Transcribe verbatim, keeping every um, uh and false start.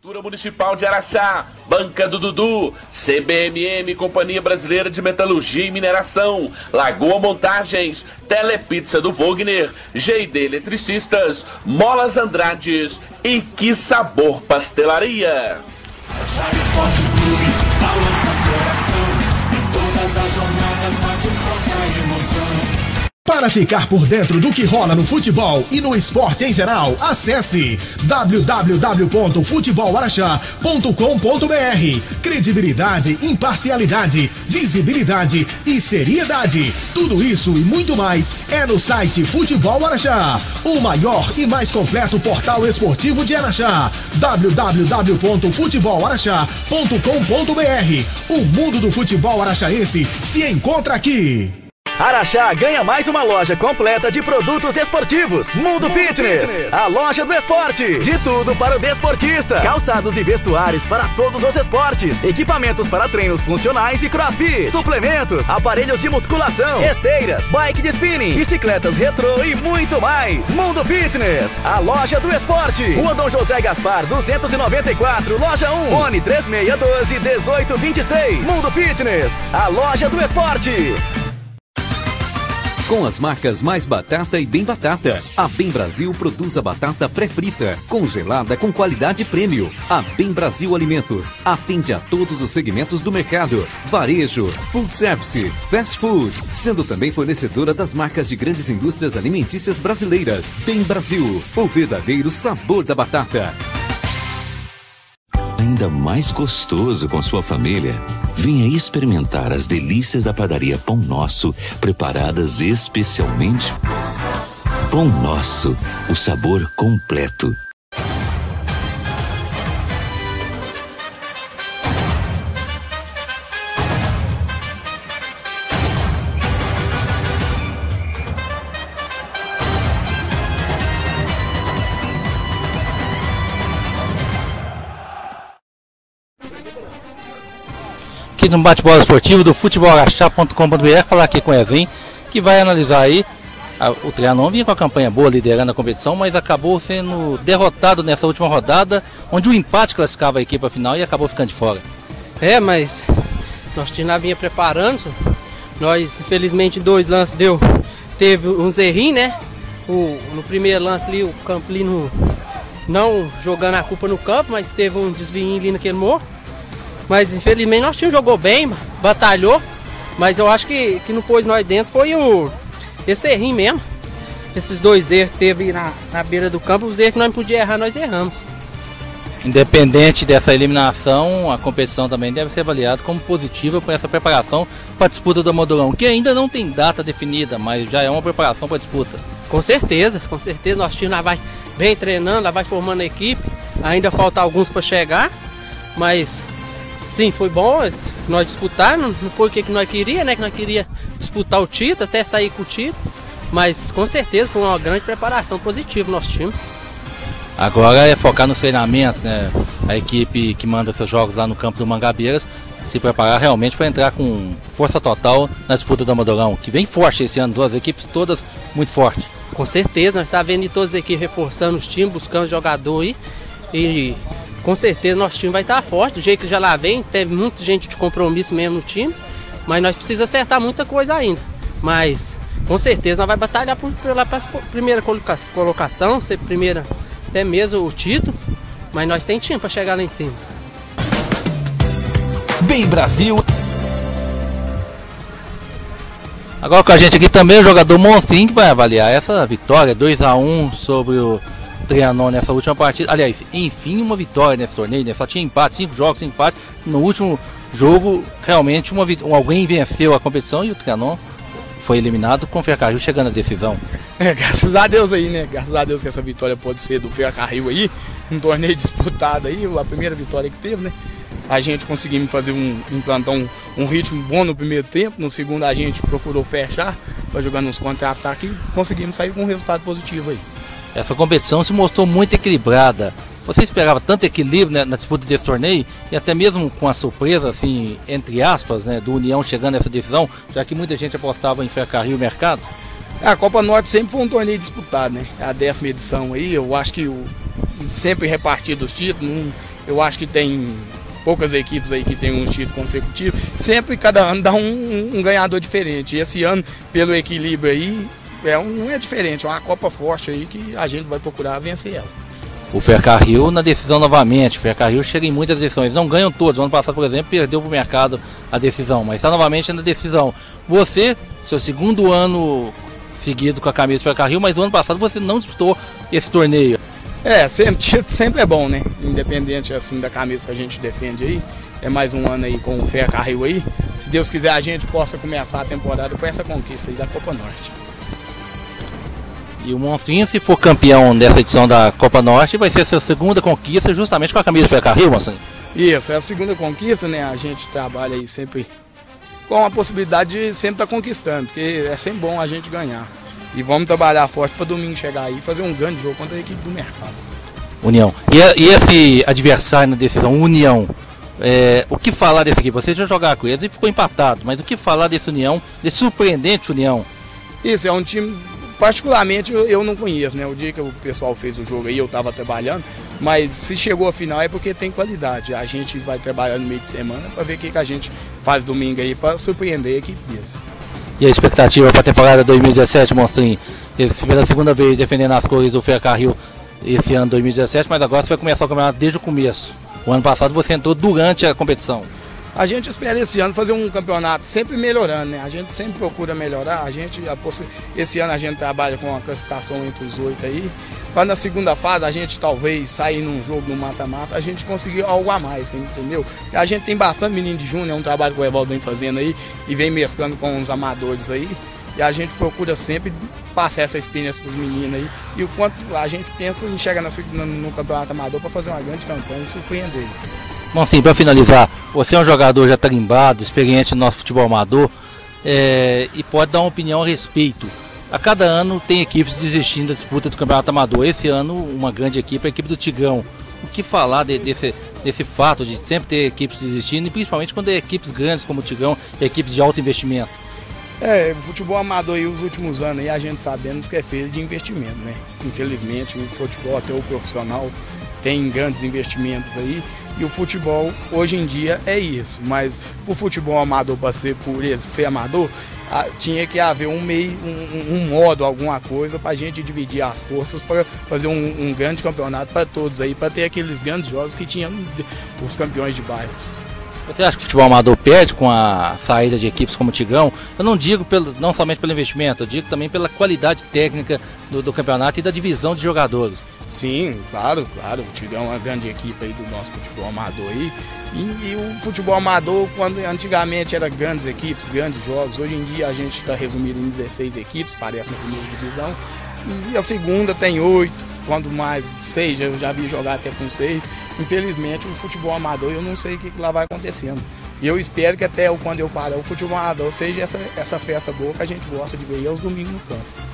Prefeitura Municipal de Araxá, Banca do Dudu, C B M M, Companhia Brasileira de Metalurgia e Mineração, Lagoa Montagens, Telepizza do Wagner, G D Eletricistas, Molas Andrades e Que Sabor Pastelaria. Araxá Esporte Clube, balança coração, em todas as jornadas bate forte a emoção. Para ficar por dentro do que rola no futebol e no esporte em geral, acesse w w w ponto futebol araxá ponto com ponto b r. Credibilidade, imparcialidade, visibilidade e seriedade. Tudo isso e muito mais é no site Futebol Araxá, o maior e mais completo portal esportivo de Araxá. w w w ponto futebol araxá ponto com ponto b r. O mundo do futebol araxaense se encontra aqui. Araxá ganha mais uma loja completa de produtos esportivos. Mundo Fitness, a loja do esporte. De tudo para o desportista. Calçados e vestuários para todos os esportes. Equipamentos para treinos funcionais e crossfit. Suplementos, aparelhos de musculação, esteiras, bike de spinning, bicicletas retrô e muito mais. Mundo Fitness, a loja do esporte. Rua Dom José Gaspar, duzentos e noventa e quatro, loja um. Fone três seis um dois, um oito dois seis. Mundo Fitness, a loja do esporte. Com as marcas Mais Batata e Bem Batata, a Bem Brasil produz a batata pré-frita, congelada com qualidade prêmio. A Bem Brasil Alimentos atende a todos os segmentos do mercado: varejo, food service, fast food, sendo também fornecedora das marcas de grandes indústrias alimentícias brasileiras. Bem Brasil, o verdadeiro sabor da batata. Ainda mais gostoso com sua família? Venha experimentar as delícias da padaria Pão Nosso, preparadas especialmente. Pão Nosso, o sabor completo. Aqui no bate-bola esportivo do futebol araxá ponto com ponto b r, falar aqui com o Evin, que vai analisar aí. A, o Trianon vinha com a campanha boa, liderando a competição, mas acabou sendo derrotado nessa última rodada, onde o empate classificava a equipe à final e acabou ficando de fora. É, mas nosso time lá vinha preparando. Nós, infelizmente, dois lances deu. Teve uns errinhos, né? O, no primeiro lance ali, o campo ali no, não jogando a culpa no campo, mas teve um desvio ali naquele morro. Mas infelizmente nosso time jogou bem, batalhou, mas eu acho que, que não pôs nós dentro foi o, esse errinho mesmo. Esses dois erros que teve na, na beira do campo, os erros que nós não podíamos errar, nós erramos. Independente dessa eliminação, a competição também deve ser avaliada como positiva para essa preparação para a disputa do Modulão, que ainda não tem data definida, mas já é uma preparação para a disputa. Com certeza, com certeza, nosso time lá vai bem treinando, lá vai formando a equipe, ainda falta alguns para chegar, mas... Sim, foi bom nós disputar, não foi o que nós queríamos, né? Que nós queríamos disputar o título, até sair com o título. Mas com certeza foi uma grande preparação positiva no nosso time. Agora é focar nos treinamentos, né? A equipe que manda seus jogos lá no campo do Mangabeiras se preparar realmente para entrar com força total na disputa do Amadorão, que vem forte esse ano, duas equipes todas muito fortes. Com certeza, nós estamos vendo todas as equipes reforçando os times, buscando jogador aí. E com certeza nosso time vai estar forte, do jeito que já lá vem, teve muita gente de compromisso mesmo no time, mas nós precisamos acertar muita coisa ainda. Mas com certeza nós vamos batalhar por, pela primeira colocação, ser primeira até mesmo o título, mas nós temos time para chegar lá em cima. Bem Brasil. Agora com a gente aqui também o jogador Monstrinho, que vai avaliar essa vitória dois a um sobre o Trianon nessa última partida. Aliás, enfim, uma vitória nesse torneio, né? Só tinha empate, cinco jogos sem empate. No último jogo, realmente uma vit... alguém venceu a competição e o Trianon foi eliminado com o Ferrocarril chegando à decisão. É, graças a Deus aí, né? Graças a Deus que essa vitória pode ser do Ferrocarril aí, um torneio disputado aí, a primeira vitória que teve, né? A gente conseguiu fazer um, implantar um, um ritmo bom no primeiro tempo, no segundo a gente procurou fechar para jogar nos contra-ataques e conseguimos sair com um resultado positivo aí. Essa competição se mostrou muito equilibrada. Você esperava tanto equilíbrio, né, na disputa desse torneio, e até mesmo com a surpresa, assim, entre aspas, né, do União chegando a essa decisão, já que muita gente apostava em Ferrocarril e Mercado? A Copa Norte sempre foi um torneio disputado, né? A décima edição aí, eu acho que o, sempre repartido os títulos, não, eu acho que tem poucas equipes aí que tem um título consecutivo, sempre cada ano dá um, um, um ganhador diferente. E esse ano, pelo equilíbrio aí, é um, não é diferente, é uma Copa forte aí que a gente vai procurar vencer ela. O Fercarril na decisão novamente, o Fercarril chega em muitas decisões, não ganham todos, o ano passado, por exemplo, perdeu para o mercado a decisão, mas está novamente na decisão. Você, seu segundo ano seguido com a camisa do Fercarril, mas o ano passado você não disputou esse torneio. É, sempre, sempre é bom, né? Independente assim da camisa que a gente defende aí. É mais um ano aí com o Fercarril aí. Se Deus quiser, a gente possa começar a temporada com essa conquista aí da Copa Norte. E o Monstrinho, se for campeão dessa edição da Copa Norte, vai ser a sua segunda conquista justamente com a camisa do Fercarril, Monstrinho? Isso, é a segunda conquista, né? A gente trabalha aí sempre com a possibilidade de sempre estar tá conquistando, porque é sempre bom a gente ganhar. E vamos trabalhar forte para domingo chegar aí e fazer um grande jogo contra a equipe do mercado. União. E, e esse adversário na decisão, União, é, o que falar desse aqui? Você já jogar com eles e ficou empatado, mas o que falar desse União, desse surpreendente União? Isso, é um time, particularmente eu, eu não conheço, né? O dia que o pessoal fez o jogo aí eu estava trabalhando, mas se chegou a final é porque tem qualidade. A gente vai trabalhar no meio de semana para ver o que, que a gente faz domingo aí para surpreender a equipe deles. E a expectativa para a temporada dois mil e dezessete, Monstrinho? Esse, pela segunda vez defendendo as cores do Fercarril esse ano dois mil e dezessete, mas agora você vai começar o campeonato desde o começo. O ano passado você entrou durante a competição. A gente espera esse ano fazer um campeonato sempre melhorando, né? A gente sempre procura melhorar. A gente, a possi... Esse ano a gente trabalha com a classificação entre os oito aí. Para na segunda fase a gente talvez sair num jogo no mata-mata, a gente conseguir algo a mais, entendeu? A gente tem bastante menino de júnior, é um trabalho que o Evaldo vem fazendo aí e vem mesclando com os amadores aí. E a gente procura sempre passar essa experiência para os meninos aí. E o quanto a gente pensa em chegar no, no campeonato amador para fazer uma grande campanha e surpreender. Bom, sim, para finalizar, você é um jogador já tarimbado, experiente no nosso futebol amador, é, e pode dar uma opinião a respeito. A cada ano tem equipes desistindo da disputa do campeonato amador. Esse ano, uma grande equipe é a equipe do Tigão. O que falar de, desse, desse fato de sempre ter equipes desistindo, e principalmente quando é equipes grandes como o Tigão, equipes de alto investimento? É, o futebol amador aí, os últimos anos aí, a gente sabemos que é feito de investimento, né? Infelizmente, o futebol, até o profissional, tem grandes investimentos aí. E o futebol, hoje em dia, é isso. Mas o futebol amador, para ser, por ele ser amador, a, tinha que haver um meio, um, um modo, alguma coisa, para a gente dividir as forças, para fazer um, um grande campeonato para todos aí, para ter aqueles grandes jogos que tinham os campeões de bairros. Você acha que o futebol amador perde com a saída de equipes como o Tigão? Eu não digo pelo, não somente pelo investimento, eu digo também pela qualidade técnica do, do campeonato e da divisão de jogadores. Sim, claro, claro. O Tigão é uma grande equipe aí do nosso futebol amador aí. E, e o futebol amador, quando antigamente era grandes equipes, grandes jogos, hoje em dia a gente está resumido em dezesseis equipes, parece, na primeira divisão. E a segunda tem oito. Quando mais seis, eu já vi jogar até com seis. Infelizmente, o futebol amador, eu não sei o que, que lá vai acontecendo. E eu espero que até quando eu parar o futebol amador seja essa, essa festa boa que a gente gosta de ver aos domingos no campo.